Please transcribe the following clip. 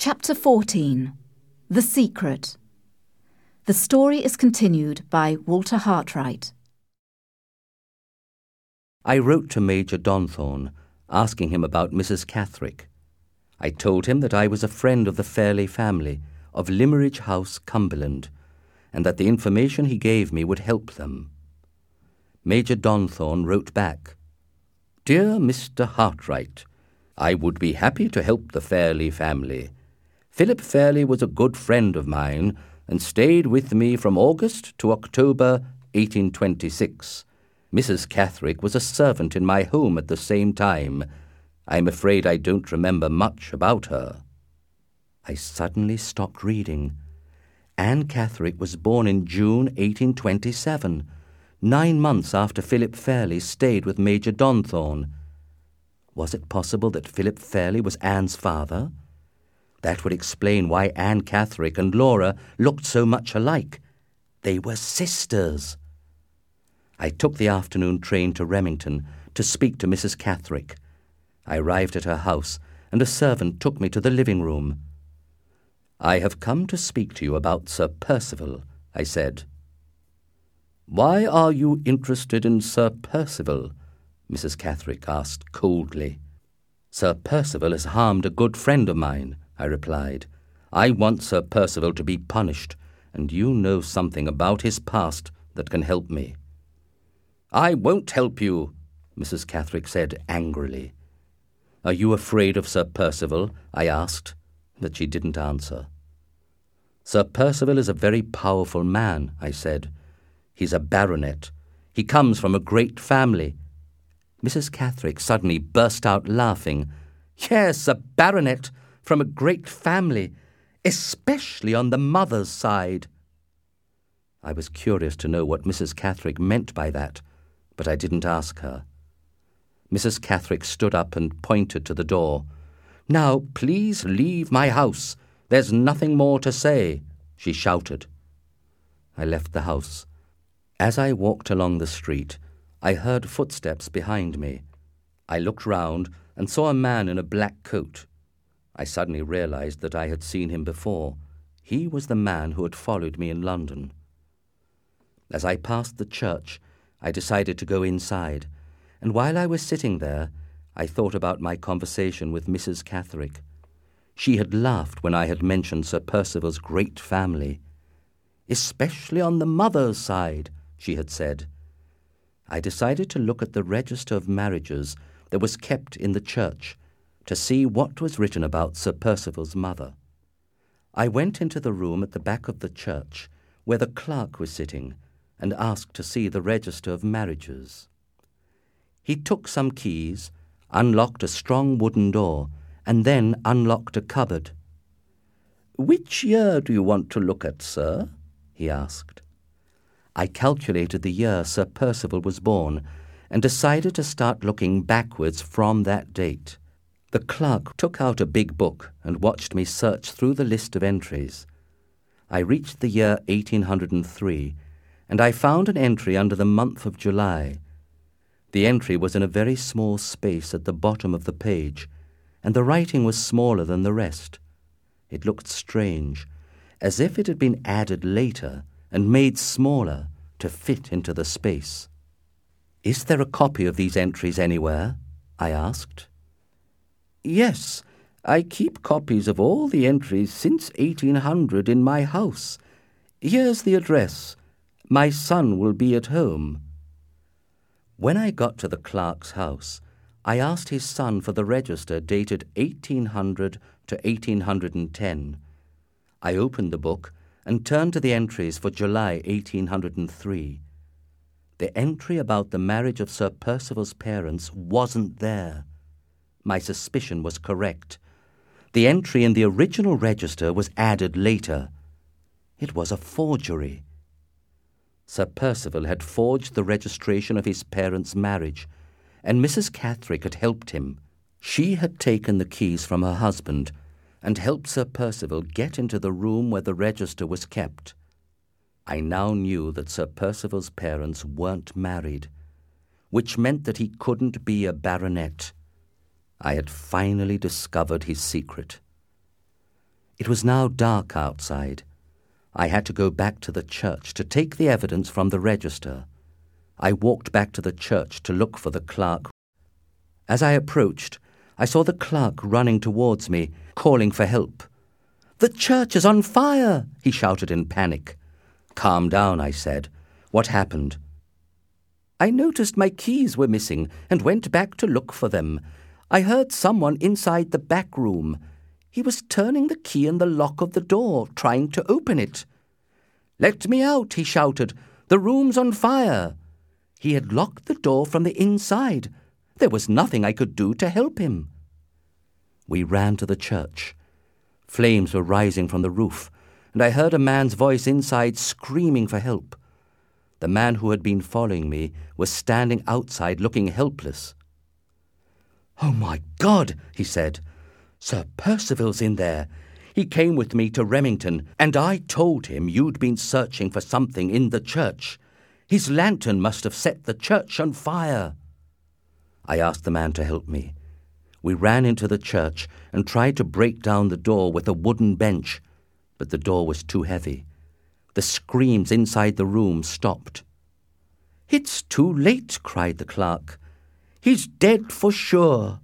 Chapter 14. The Secret. The story is continued by Walter Hartwright. I wrote to Major Donthorne, asking him about Mrs. Catherick. I told him that I was a friend of the Fairley family, of Limmeridge House, Cumberland, and that the information he gave me would help them. Major Donthorne wrote back, "Dear Mr. Hartwright, I would be happy to help the Fairley family. Philip Fairley was a good friend of mine and stayed with me from August to October 1826. Mrs. Catherick was a servant in my home at the same time. I'm afraid I don't remember much about her." I suddenly stopped reading. Anne Catherick was born in June 1827, 9 months after Philip Fairley stayed with Major Donthorne. Was it possible that Philip Fairley was Anne's father? That would explain why Anne Catherick and Laura looked so much alike. They were sisters. I took the afternoon train to Remington to speak to Mrs. Catherick. I arrived at her house, and a servant took me to the living room. "I have come to speak to you about Sir Percival," I said. "Why are you interested in Sir Percival?" Mrs. Catherick asked coldly. "Sir Percival has harmed a good friend of mine," I replied. "I want Sir Percival to be punished, and you know something about his past that can help me." "I won't help you," Mrs. Catherick said angrily. "Are you afraid of Sir Percival?" I asked, but she didn't answer. "Sir Percival is a very powerful man," I said. "He's a baronet. He comes from a great family." Mrs. Catherick suddenly burst out laughing. "Yes, a baronet from a great family, especially on the mother's side." I was curious to know what Mrs. Catherick meant by that, but I didn't ask her. Mrs. Catherick stood up and pointed to the door. "Now, please leave my house. There's nothing more to say," she shouted. I left the house. As I walked along the street, I heard footsteps behind me. I looked round and saw a man in a black coat. I suddenly realized that I had seen him before. He was the man who had followed me in London. As I passed the church, I decided to go inside, and while I was sitting there, I thought about my conversation with Mrs. Catherick. She had laughed when I had mentioned Sir Percival's great family. "Especially on the mother's side," she had said. I decided to look at the register of marriages that was kept in the church to see what was written about Sir Percival's mother. I went into the room at the back of the church where the clerk was sitting and asked to see the register of marriages. He took some keys, unlocked a strong wooden door, and then unlocked a cupboard. "Which year do you want to look at, sir?" he asked. I calculated the year Sir Percival was born and decided to start looking backwards from that date. The clerk took out a big book and watched me search through the list of entries. I reached the year 1803, and I found an entry under the month of July. The entry was in a very small space at the bottom of the page, and the writing was smaller than the rest. It looked strange, as if it had been added later and made smaller to fit into the space. "Is there a copy of these entries anywhere?" I asked. "Yes, I keep copies of all the entries since 1800 in my house. Here's the address. My son will be at home." When I got to the clerk's house, I asked his son for the register dated 1800 to 1810. I opened the book and turned to the entries for July 1803. The entry about the marriage of Sir Percival's parents wasn't there. My suspicion was correct. The entry in the original register was added later. It was a forgery. Sir Percival had forged the registration of his parents' marriage, and Mrs. Catherick had helped him. She had taken the keys from her husband and helped Sir Percival get into the room where the register was kept. I now knew that Sir Percival's parents weren't married, which meant that he couldn't be a baronet. I had finally discovered his secret. It was now dark outside. I had to go back to the church to take the evidence from the register. I walked back to the church to look for the clerk. As I approached, I saw the clerk running towards me, calling for help. "The church is on fire!" he shouted in panic. "Calm down," I said. "What happened?" "I noticed my keys were missing and went back to look for them. I heard someone inside the back room. He was turning the key in the lock of the door, trying to open it. 'Let me out,' he shouted. 'The room's on fire.' He had locked the door from the inside. There was nothing I could do to help him." We ran to the church. Flames were rising from the roof, and I heard a man's voice inside screaming for help. The man who had been following me was standing outside looking helpless. "Oh, my God," he said. "Sir Percival's in there. He came with me to Remington, and I told him you'd been searching for something in the church. His lantern must have set the church on fire." I asked the man to help me. We ran into the church and tried to break down the door with a wooden bench, but the door was too heavy. The screams inside the room stopped. "It's too late," cried the clerk. "He's dead for sure."